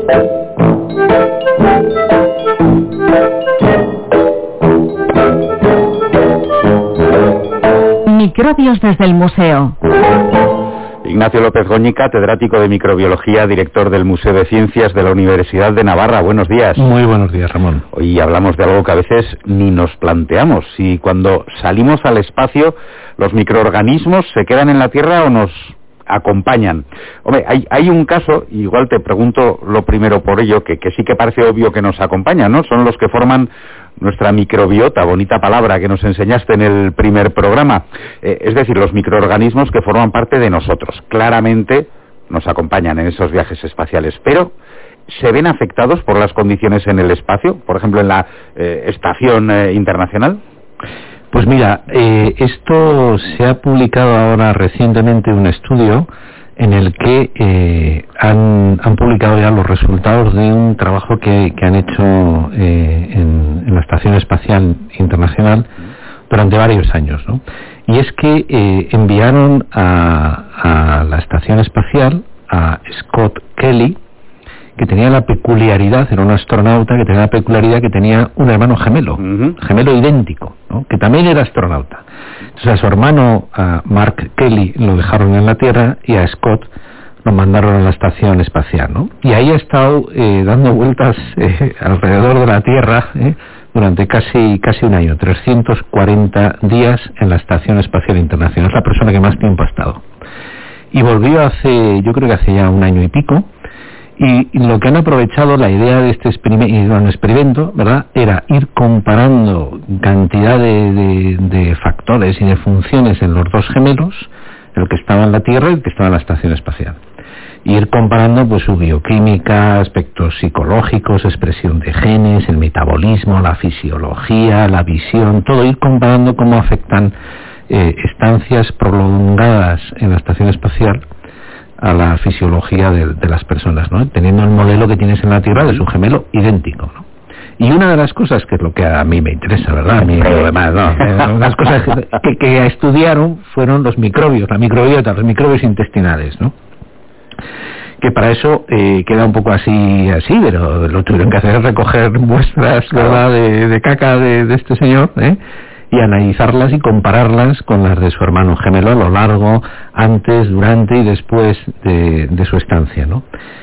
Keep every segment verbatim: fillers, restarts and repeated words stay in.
Microbios desde el museo. Ignacio López Goñi, catedrático de microbiología, director del Museo de Ciencias de la Universidad de Navarra. Buenos días. Muy buenos días, Ramón. Hoy hablamos de algo que a veces ni nos planteamos. Si cuando salimos al espacio, los microorganismos se quedan en la Tierra o nos acompañan. Hombre, hay, hay un caso, igual te pregunto lo primero por ello, que, que sí que parece obvio que nos acompañan, ¿no? Son los que forman nuestra microbiota, bonita palabra que nos enseñaste en el primer programa. Eh, es decir, los microorganismos que forman parte de nosotros. Claramente nos acompañan en esos viajes espaciales, pero ¿se ven afectados por las condiciones en el espacio? Por ejemplo, en la eh, Estación eh, Internacional. Pues mira, eh, esto se ha publicado ahora recientemente un estudio en el que eh, han, han publicado ya los resultados de un trabajo que, que han hecho eh, en, en la Estación Espacial Internacional durante varios años, ¿no? Y es que eh, enviaron a, a la Estación Espacial a Scott Kelly, que tenía la peculiaridad, era un astronauta que tenía la peculiaridad que tenía un hermano gemelo, uh-huh. gemelo idéntico, ¿no? Que también era astronauta. Entonces a su hermano, a Mark Kelly, lo dejaron en la Tierra y a Scott lo mandaron a la Estación Espacial, ¿no? Y ahí ha estado eh, dando vueltas eh, alrededor de la Tierra eh, durante casi casi un año, trescientos cuarenta días en la Estación Espacial Internacional. Es la persona que más tiempo ha estado. Y volvió hace, yo creo que hace ya un año y pico. Y lo que han aprovechado, la idea de este experimento, experimento, ¿verdad?, era ir comparando cantidad de, de, de factores y de funciones en los dos gemelos, el que estaba en la Tierra y el que estaba en la Estación Espacial. Y ir comparando pues su bioquímica, aspectos psicológicos, expresión de genes, el metabolismo, la fisiología, la visión, todo ir comparando cómo afectan eh, estancias prolongadas en la Estación Espacial a la fisiología de, de las personas, ¿no? Teniendo el modelo que tienes en la Tierra de su gemelo idéntico, ¿no? Y una de las cosas, que es lo que a mí me interesa, ¿verdad? A mí lo demás, ¿no? Una de las cosas que, que estudiaron fueron los microbios, la microbiota, los microbios intestinales, ¿no? Que para eso eh, queda un poco así, así, pero lo tuvieron que hacer es recoger muestras, ¿verdad?, de, de caca de, de este señor, ¿eh?, y analizarlas y compararlas con las de su hermano gemelo a lo largo, antes, durante y después de, de su estancia, ¿no?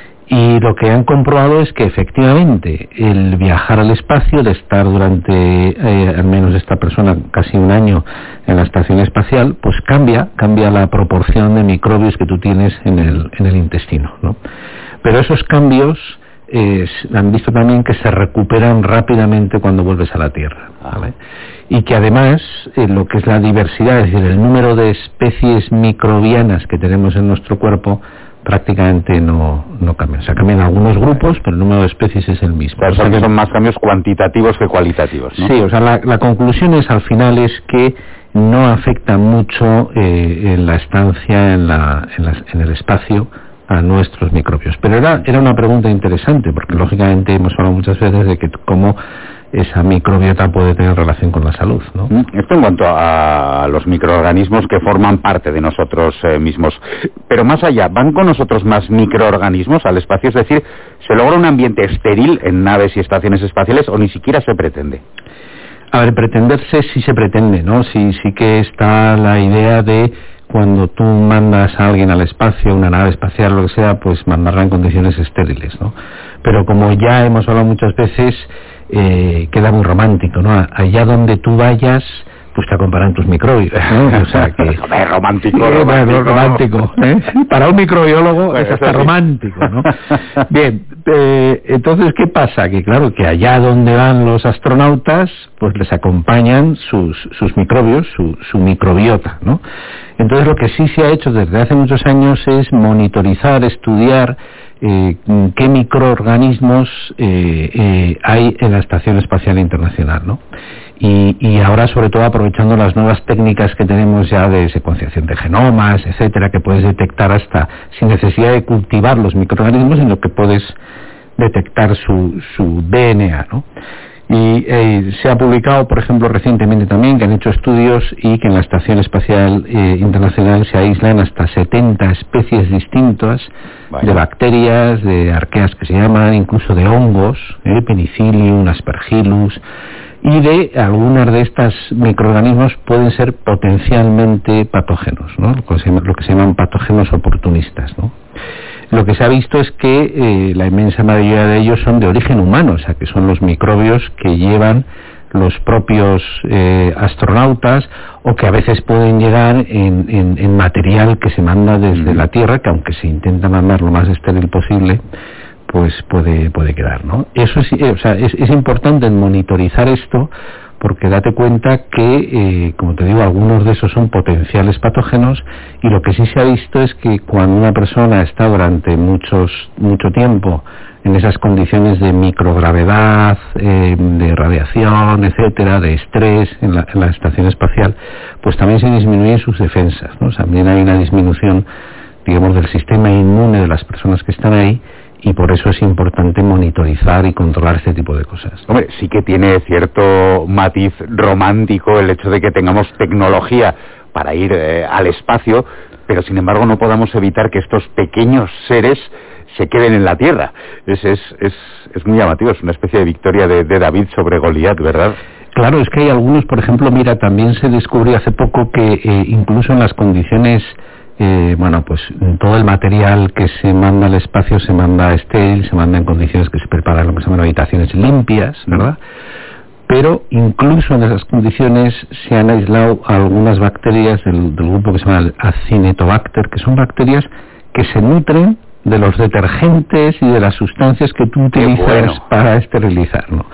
Y lo que han comprobado es que efectivamente el viajar al espacio, el estar durante, eh, al menos esta persona, casi un año en la Estación Espacial, pues cambia, cambia la proporción de microbios que tú tienes en el, en el intestino, ¿no? Pero esos cambios Eh, han visto también que se recuperan rápidamente cuando vuelves a la Tierra, ¿vale? Y que además eh, lo que es la diversidad, es decir, el número de especies microbianas que tenemos en nuestro cuerpo prácticamente no, no cambia. O sea, cambian algunos grupos, pero el número de especies es el mismo. Pero o sea, que son más cambios cuantitativos que cualitativos, ¿no? Sí, o sea, la, la conclusión es, al final, es que no afecta mucho eh, en la estancia en, la, en, la, en el espacio a nuestros microbios. Pero era, era una pregunta interesante, porque lógicamente hemos hablado muchas veces de que cómo esa microbiota puede tener relación con la salud, ¿no? Esto en cuanto a los microorganismos que forman parte de nosotros eh, mismos. Pero más allá, ¿van con nosotros más microorganismos al espacio? Es decir, ¿se logra un ambiente estéril en naves y estaciones espaciales o ni siquiera se pretende? A ver, pretenderse sí se pretende, ¿no? Sí, sí que está la idea de, cuando tú mandas a alguien al espacio, una nave espacial o lo que sea, pues mandarla en condiciones estériles, ¿no? Pero como ya hemos hablado muchas veces, eh, queda muy romántico, ¿no? Allá donde tú vayas, pues te acompañan tus microbios, ¿no? O sea que... Joder, romántico, eh, romántico. romántico, ¿eh? Para un microbiólogo pues es hasta sí. romántico, ¿no? Bien, eh, entonces, ¿qué pasa? Que claro, que allá donde van los astronautas, pues les acompañan sus, sus microbios, su, su microbiota, ¿no? Entonces, lo que sí se ha hecho desde hace muchos años es monitorizar, estudiar eh, qué microorganismos eh, eh, hay en la Estación Espacial Internacional, ¿no? Y, y ahora, sobre todo, aprovechando las nuevas técnicas que tenemos ya de secuenciación de genomas, etcétera, que puedes detectar hasta sin necesidad de cultivar los microorganismos, sino que puedes detectar su, su D N A, ¿no? Y eh, se ha publicado, por ejemplo, recientemente también, que han hecho estudios y que en la Estación Espacial eh, Internacional se aíslan hasta setenta especies distintas Vaya. de bacterias, de arqueas que se llaman, incluso de hongos, eh, Penicillium, Aspergillus, y de algunas de estos microorganismos pueden ser potencialmente patógenos, ¿no? Lo que se, lo que se llaman patógenos oportunistas, ¿no? Lo que se ha visto es que eh, la inmensa mayoría de ellos son de origen humano, o sea, que son los microbios que llevan los propios eh, astronautas, o que a veces pueden llegar en, en, en material que se manda desde mm. la Tierra, que aunque se intenta mandar lo más estéril posible, pues puede puede quedar, ¿no? Eso es, eh, o sea, es, es importante monitorizar esto, porque date cuenta que, eh, como te digo, algunos de esos son potenciales patógenos, y lo que sí se ha visto es que cuando una persona está durante muchos mucho tiempo en esas condiciones de microgravedad, eh, de radiación, etcétera, de estrés en la, en la estación espacial, pues también se disminuyen sus defensas, ¿no? O sea, también hay una disminución, digamos, del sistema inmune de las personas que están ahí, y por eso es importante monitorizar y controlar este tipo de cosas. Hombre, sí que tiene cierto matiz romántico el hecho de que tengamos tecnología para ir eh, al espacio, pero sin embargo no podamos evitar que estos pequeños seres se queden en la Tierra. Es, es, es, es muy llamativo, es una especie de victoria de, de David sobre Goliat, ¿verdad? Claro, es que hay algunos, por ejemplo, mira, también se descubrió hace poco que eh, incluso en las condiciones Eh, bueno, pues todo el material que se manda al espacio se manda estéril, se manda en condiciones que se preparan lo que se llaman habitaciones limpias, ¿verdad? Pero incluso en esas condiciones se han aislado algunas bacterias del, del grupo que se llama el Acinetobacter, que son bacterias que se nutren de los detergentes y de las sustancias que tú utilizas bueno. para esterilizar, ¿no?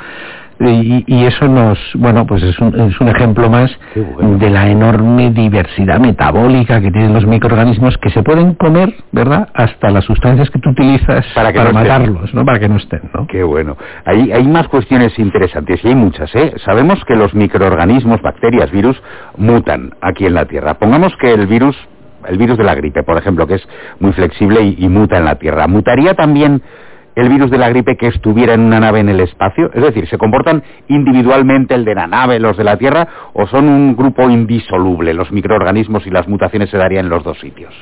Y, y eso nos, bueno, pues es un, es un ejemplo más bueno. de la enorme diversidad metabólica que tienen los microorganismos, que se pueden comer, ¿verdad?, hasta las sustancias que tú utilizas para, que para no matarlos, estén. ¿no? Para que no estén, ¿no? Qué bueno. Hay, hay más cuestiones interesantes, y hay muchas, ¿eh? Sabemos que los microorganismos, bacterias, virus, mutan aquí en la Tierra. Pongamos que el virus, el virus de la gripe, por ejemplo, que es muy flexible y, y muta en la Tierra. ¿Mutaría también el virus de la gripe que estuviera en una nave en el espacio? Es decir, ¿se comportan individualmente el de la nave, los de la Tierra, o son un grupo indisoluble? Los microorganismos y las mutaciones se darían en los dos sitios.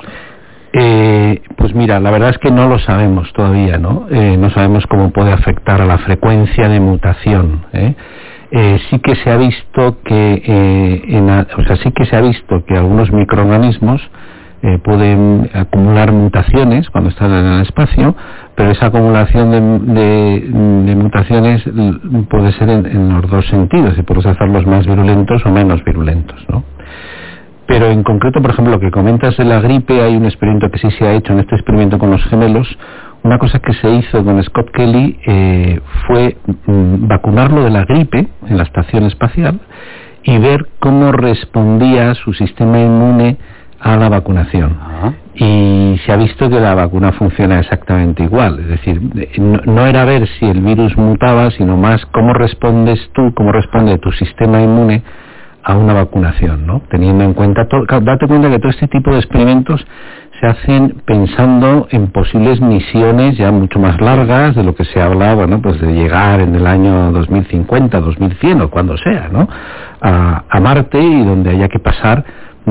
Eh, pues mira, la verdad es que no lo sabemos todavía, ¿no? Eh, no sabemos cómo puede afectar a la frecuencia de mutación, ¿eh? Eh, sí que se ha visto que, eh, en a, o sea, sí que se ha visto que algunos microorganismos Eh, pueden acumular mutaciones cuando están en el espacio, pero esa acumulación de, de, de mutaciones puede ser en, en los dos sentidos, y puedes hacerlos más virulentos o menos virulentos, ¿no? Pero en concreto, por ejemplo, lo que comentas de la gripe, hay un experimento que sí se ha hecho en este experimento con los gemelos. Una cosa que se hizo con Scott Kelly eh, fue mm, vacunarlo de la gripe en la estación espacial y ver cómo respondía su sistema inmune a la vacunación. Ajá. Y se ha visto que la vacuna funciona exactamente igual, es decir, no, no era ver si el virus mutaba, sino más cómo respondes tú, cómo responde tu sistema inmune a una vacunación, ¿no? Teniendo en cuenta, todo, date cuenta que todo este tipo de experimentos se hacen pensando en posibles misiones ya mucho más largas de lo que se habla, bueno, pues de llegar en el año dos mil cincuenta, dos mil cien o cuando sea, ¿no? A, a Marte, y donde haya que pasar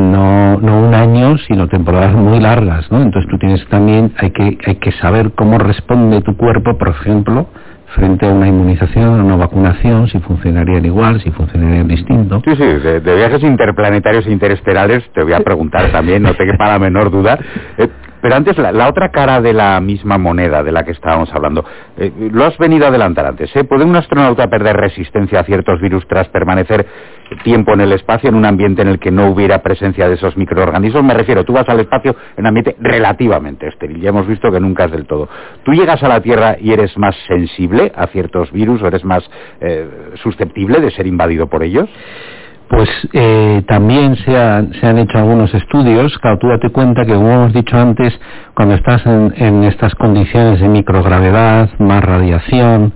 no no un año, sino temporadas muy largas, ¿no? Entonces tú tienes también, hay que hay que saber cómo responde tu cuerpo, por ejemplo, frente a una inmunización, a una vacunación, si funcionarían igual, si funcionarían distinto. Sí, sí, de, de viajes interplanetarios e interestelares te voy a preguntar también, no te quepa la menor duda. Eh, pero antes, la, la otra cara de la misma moneda de la que estábamos hablando, eh, lo has venido a adelantar antes, ¿eh? ¿Puede un astronauta perder resistencia a ciertos virus tras permanecer tiempo en el espacio, en un ambiente en el que no hubiera presencia de esos microorganismos? Me refiero, tú vas al espacio en un ambiente relativamente estéril, ya hemos visto que nunca es del todo. ¿Tú llegas a la Tierra y eres más sensible a ciertos virus, o eres más eh, susceptible de ser invadido por ellos? Pues eh, también se, ha, se han hecho algunos estudios. Claro, tú date cuenta que, como hemos dicho antes, cuando estás en, en estas condiciones de microgravedad, más radiación,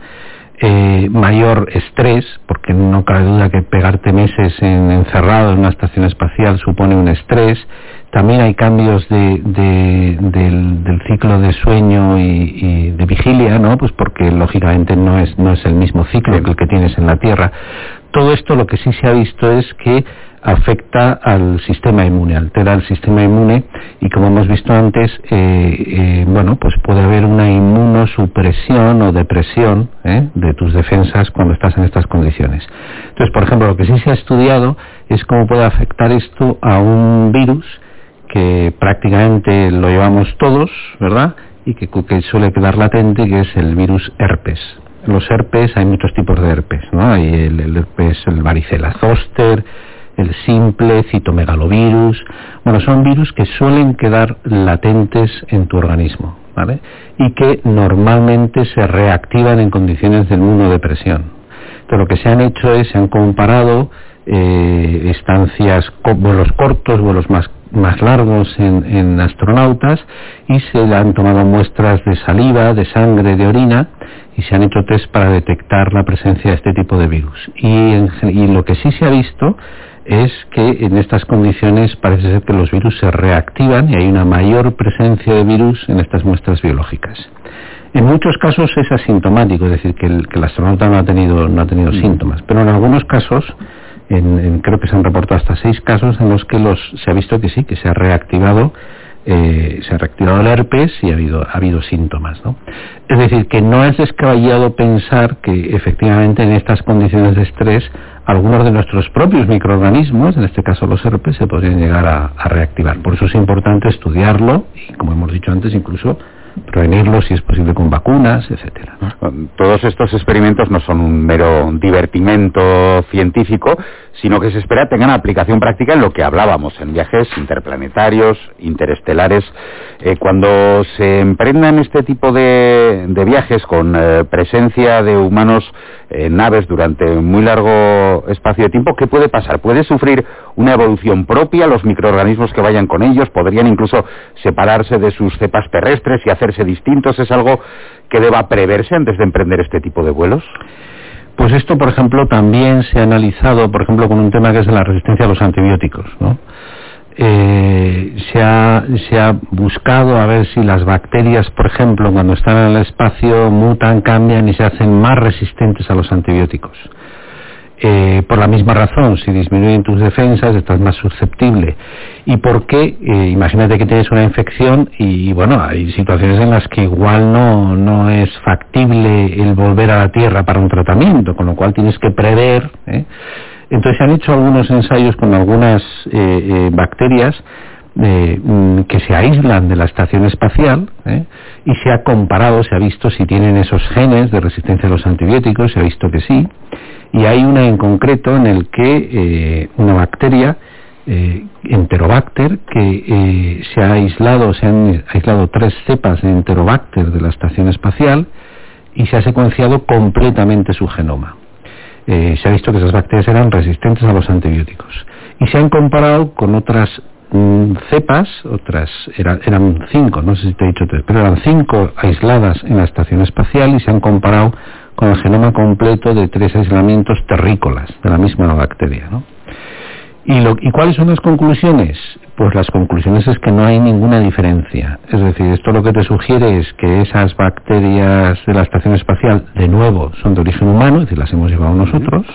eh, mayor estrés, porque no cabe duda que pegarte meses en, encerrado en una estación espacial supone un estrés, También hay cambios de, de, del, del ciclo de sueño y, y de vigilia, ¿no? Pues porque lógicamente no es, no es el mismo ciclo que el que tienes en la Tierra. Todo esto lo que sí se ha visto es que afecta al sistema inmune, altera el sistema inmune y como hemos visto antes, eh, eh, bueno, pues puede haber una inmunosupresión o depresión ¿eh? de tus defensas cuando estás en estas condiciones. Entonces, por ejemplo, lo que sí se ha estudiado es cómo puede afectar esto a un virus que prácticamente lo llevamos todos, ¿verdad? Y que, que suele quedar latente, que es el virus herpes. Los herpes, hay muchos tipos de herpes, ¿no? Hay el, el herpes, el varicela zoster, el simple, citomegalovirus. Bueno, son virus que suelen quedar latentes en tu organismo, ¿vale? Y que normalmente se reactivan en condiciones de inmunodepresión. Entonces, lo que se han hecho es, se han comparado eh, estancias, vuelos cortos, vuelos más más largos en, en astronautas y se le han tomado muestras de saliva, de sangre, de orina y se han hecho test para detectar la presencia de este tipo de virus. Y, en, y lo que sí se ha visto es que en estas condiciones parece ser que los virus se reactivan y hay una mayor presencia de virus en estas muestras biológicas. En muchos casos es asintomático, es decir, que el, que el astronauta no ha tenido, no ha tenido síntomas, pero en algunos casos En, en, creo que se han reportado hasta seis casos en los que los se ha visto que sí, que se ha reactivado eh, se ha reactivado el herpes y ha habido, ha habido síntomas, ¿no? Es decir, que no es descabellado pensar que efectivamente en estas condiciones de estrés algunos de nuestros propios microorganismos, en este caso los herpes, se podrían llegar a, a reactivar. Por eso es importante estudiarlo y, como hemos dicho antes, incluso prevenirlo si es posible con vacunas, etcétera. Todos estos experimentos no son un mero divertimento científico, sino que se espera tengan aplicación práctica en lo que hablábamos, en viajes interplanetarios, interestelares. Eh, cuando se emprendan este tipo de, de viajes con eh, presencia de humanos en naves durante un muy largo espacio de tiempo, ¿qué puede pasar? ¿Puede sufrir una evolución propia los microorganismos que vayan con ellos? ¿Podrían incluso separarse de sus cepas terrestres y hacerse distintos? ¿Es algo que deba preverse antes de emprender este tipo de vuelos? Pues esto, por ejemplo, también se ha analizado, por ejemplo, con un tema que es la resistencia a los antibióticos, ¿no? Eh, se ha, se ha buscado a ver si las bacterias, por ejemplo, cuando están en el espacio, mutan, cambian y se hacen más resistentes a los antibióticos. Eh, por la misma razón, si disminuyen tus defensas, estás más susceptible. ¿Y por qué? Eh, imagínate que tienes una infección y, bueno, hay situaciones en las que igual no, no es factible el volver a la Tierra para un tratamiento, con lo cual tienes que prever, ¿eh? Entonces se han hecho algunos ensayos con algunas eh, eh, bacterias eh, que se aíslan de la estación espacial ¿eh? y se ha comparado, se ha visto si tienen esos genes de resistencia a los antibióticos, se ha visto que sí. Y hay una en concreto en el que eh, una bacteria, eh, Enterobacter, que eh, se ha aislado, se han aislado tres cepas de Enterobacter de la estación espacial y se ha secuenciado completamente su genoma. Eh, se ha visto que esas bacterias eran resistentes a los antibióticos. Y se han comparado con otras mm, cepas, otras eran, eran cinco, no sé si te he dicho tres, pero eran cinco aisladas en la estación espacial y se han comparado con el genoma completo de tres aislamientos terrícolas de la misma bacteria, ¿no? ¿Y, lo, ¿Y cuáles son las conclusiones? Pues las conclusiones es que no hay ninguna diferencia. Es decir, esto lo que te sugiere es que esas bacterias de la estación espacial, de nuevo, son de origen humano, es decir, las hemos llevado nosotros,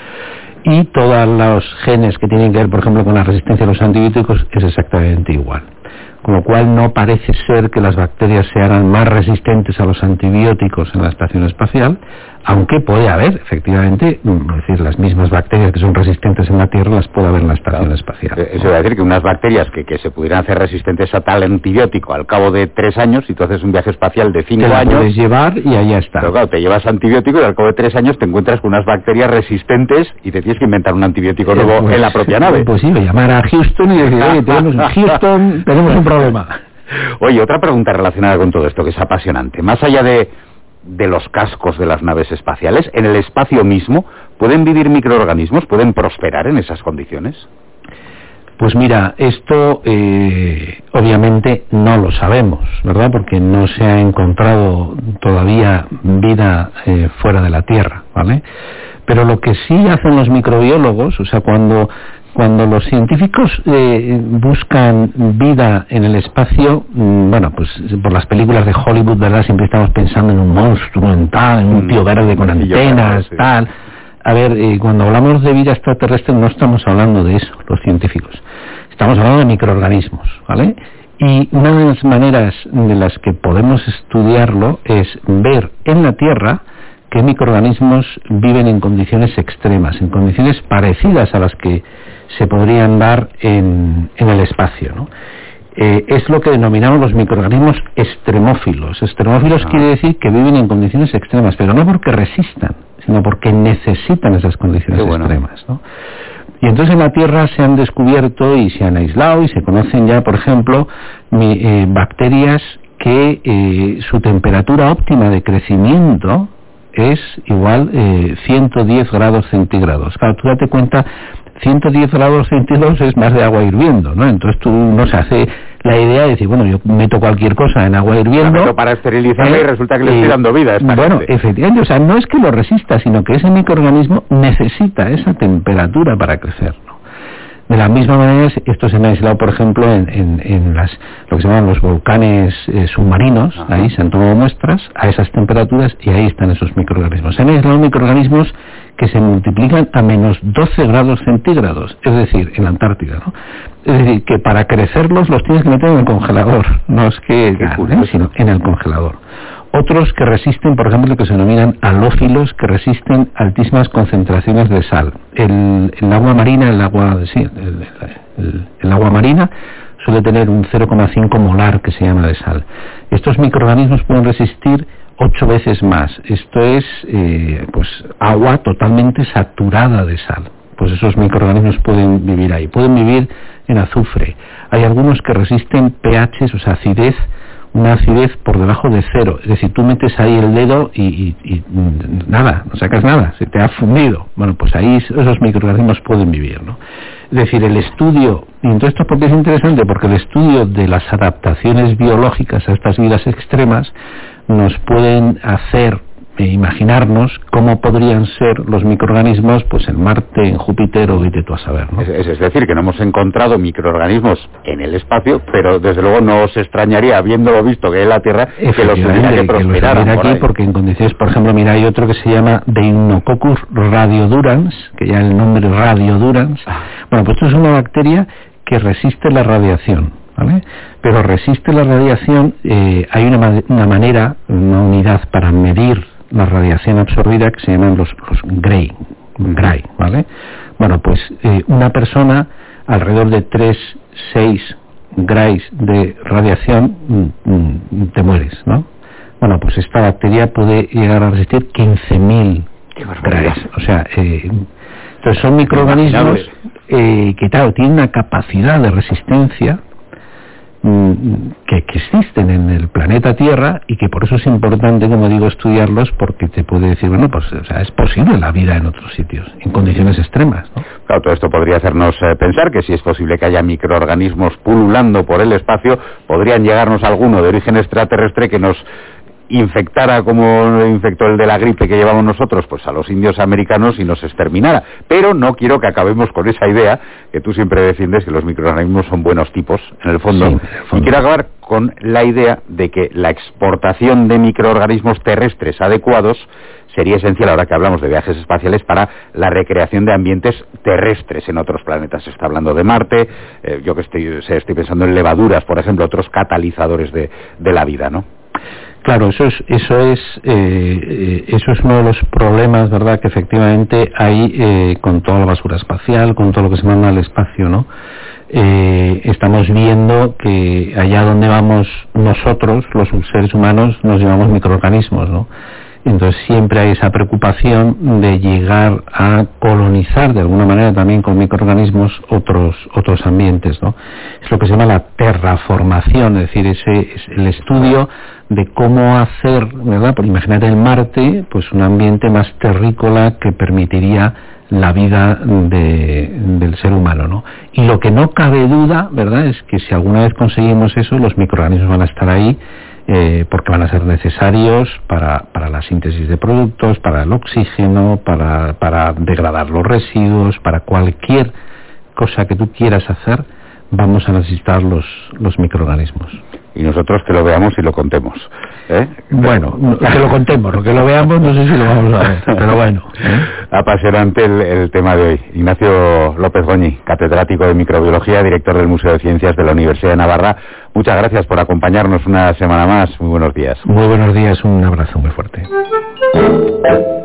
y todos los genes que tienen que ver, por ejemplo, con la resistencia a los antibióticos es exactamente igual. Con lo cual no parece ser que las bacterias sean más resistentes a los antibióticos en la estación espacial, aunque puede haber, efectivamente, es decir, las mismas bacterias que son resistentes en la Tierra las puede haber en la estación claro. espacial. Eso va a decir que unas bacterias que, que se pudieran hacer resistentes a tal antibiótico al cabo de tres años, si tú haces un viaje espacial de cinco te la años... puedes llevar y allá está. Pero claro, te llevas antibiótico y al cabo de tres años te encuentras con unas bacterias resistentes y te tienes que inventar un antibiótico nuevo pues, en la propia nave. Es imposible llamar a Houston y decir, oye, tenemos, Houston, tenemos un problema. Oye, otra pregunta relacionada con todo esto que es apasionante. Más allá de, de los cascos de las naves espaciales, en el espacio mismo, ¿pueden vivir microorganismos? ¿Pueden prosperar en esas condiciones? Pues mira, esto eh, obviamente no lo sabemos, ¿verdad? Porque no se ha encontrado todavía vida eh, fuera de la Tierra, ¿vale? Pero lo que sí hacen los microbiólogos, o sea, cuando cuando los científicos eh, buscan vida en el espacio, mmm, bueno, pues por las películas de Hollywood, ¿verdad? Siempre estamos pensando en un monstruo, en tal, en un tío verde con antenas, sí. tal. A ver, eh, cuando hablamos de vida extraterrestre no estamos hablando de eso, los científicos. Estamos hablando de microorganismos, ¿vale? Y una de las maneras de las que podemos estudiarlo es ver en la Tierra qué microorganismos viven en condiciones extremas, en condiciones parecidas a las que se podrían dar en, en el espacio, ¿no? Eh, es lo que denominamos los microorganismos extremófilos. Extremófilos ah. quiere decir que viven en condiciones extremas, pero no porque resistan, sino porque necesitan esas condiciones bueno. extremas, ¿no? Y entonces en la Tierra se han descubierto y se han aislado y se conocen ya, por ejemplo, mi, eh, bacterias que eh, su temperatura óptima de crecimiento es igual eh, ciento diez grados centígrados. Claro, tú date cuenta, ciento diez grados centígrados es más de agua hirviendo, ¿no? Entonces tú no se hace la idea de decir, bueno, yo meto cualquier cosa en agua hirviendo... La meto para esterilizarla eh, y resulta que le estoy dando vida a esta Bueno, gente. efectivamente, o sea, no es que lo resista, sino que ese microorganismo necesita esa temperatura para crecer, ¿no? De la misma manera, esto se me ha aislado, por ejemplo, en, en, en las, lo que se llaman los volcanes eh, submarinos. Ajá. Ahí se han tomado muestras a esas temperaturas y ahí están esos microorganismos. Se han aislado microorganismos que se multiplican a menos doce grados centígrados, es decir, en la Antártida, ¿no? Es decir, que para crecerlos los tienes que meter en el congelador, no es que ganen, sino en el congelador. Otros que resisten, por ejemplo, lo que se denominan halófilos, que resisten altísimas concentraciones de sal. El, el agua marina, el agua, sí, el, el, el agua marina suele tener un cero coma cinco molar que se llama de sal. Estos microorganismos pueden resistir ocho veces más. Esto es, eh, pues, agua totalmente saturada de sal. Pues esos microorganismos pueden vivir ahí. Pueden vivir en azufre. Hay algunos que resisten pHs, o sea, acidez, una acidez por debajo de cero, es decir, tú metes ahí el dedo y, y, y nada, no sacas nada, se te ha fundido. Bueno, pues ahí esos microorganismos pueden vivir, ¿no? Es decir, el estudio, y entonces esto porque es interesante, porque el estudio de las adaptaciones biológicas a estas vidas extremas nos pueden hacer e imaginarnos cómo podrían ser los microorganismos pues en Marte, en Júpiter o vete tú a saber, ¿no? Es, es decir, que no hemos encontrado microorganismos en el espacio, pero desde luego no os extrañaría, habiéndolo visto que en la Tierra, que los tuviera que prosperaran aquí, por porque en condiciones, por ejemplo, mira, hay otro que se llama Deinococcus radiodurans, que ya el nombre radiodurans. Bueno, pues esto es una bacteria que resiste la radiación, ¿vale? Pero resiste la radiación, eh, hay una, una manera, una unidad para medir la radiación absorbida que se llaman los, los Gray, Gray, ¿vale? Bueno, pues eh, una persona alrededor de tres, seis Grays de radiación mm, mm, te mueres, ¿no? Bueno, pues esta bacteria puede llegar a resistir quince mil Grays, o sea, eh, entonces son microorganismos eh, que, claro, tienen una capacidad de resistencia Que, que existen en el planeta Tierra y que por eso es importante, como digo, estudiarlos, porque te puede decir, bueno, pues o sea, es posible la vida en otros sitios, en condiciones extremas, ¿no? Claro, todo esto podría hacernos eh, pensar que si es posible que haya microorganismos pululando por el espacio, podrían llegarnos alguno de origen extraterrestre que nos infectara como infectó el de la gripe que llevamos nosotros, pues a los indios americanos y nos exterminara. Pero no quiero que acabemos con esa idea que tú siempre defiendes, que los microorganismos son buenos tipos, en el fondo. Sí, en el fondo. Y quiero acabar con la idea de que la exportación de microorganismos terrestres adecuados sería esencial, ahora que hablamos de viajes espaciales, para la recreación de ambientes terrestres en otros planetas. Se está hablando de Marte, eh, yo que estoy, estoy pensando en levaduras, por ejemplo, otros catalizadores de, de la vida, ¿no? Claro, eso es eso es eh, eso es uno de los problemas, ¿verdad?, que efectivamente hay eh, con toda la basura espacial, con todo lo que se manda al espacio, ¿no? Eh, estamos viendo que allá donde vamos nosotros, los seres humanos, nos llevamos microorganismos, ¿no? Entonces siempre hay esa preocupación de llegar a colonizar de alguna manera también con microorganismos otros otros ambientes, ¿no? Es lo que se llama la terraformación, es decir, ese es el estudio de cómo hacer, ¿verdad? Por imagínate en Marte, pues un ambiente más terrícola que permitiría la vida de, del ser humano, ¿no? Y lo que no cabe duda, ¿verdad?, es que si alguna vez conseguimos eso, los microorganismos van a estar ahí eh, porque van a ser necesarios para, para la síntesis de productos, para el oxígeno, para, para degradar los residuos, para cualquier cosa que tú quieras hacer, vamos a necesitar los, los microorganismos. Y nosotros que lo veamos y lo contemos, ¿eh? Bueno, que lo contemos, lo que lo veamos no sé si lo vamos a ver, pero bueno, ¿eh? Apasionante el, el tema de hoy. Ignacio López Goñi, catedrático de microbiología, director del Museo de Ciencias de la Universidad de Navarra, muchas gracias por acompañarnos una semana más. Muy buenos días. Muy buenos días, un abrazo muy fuerte.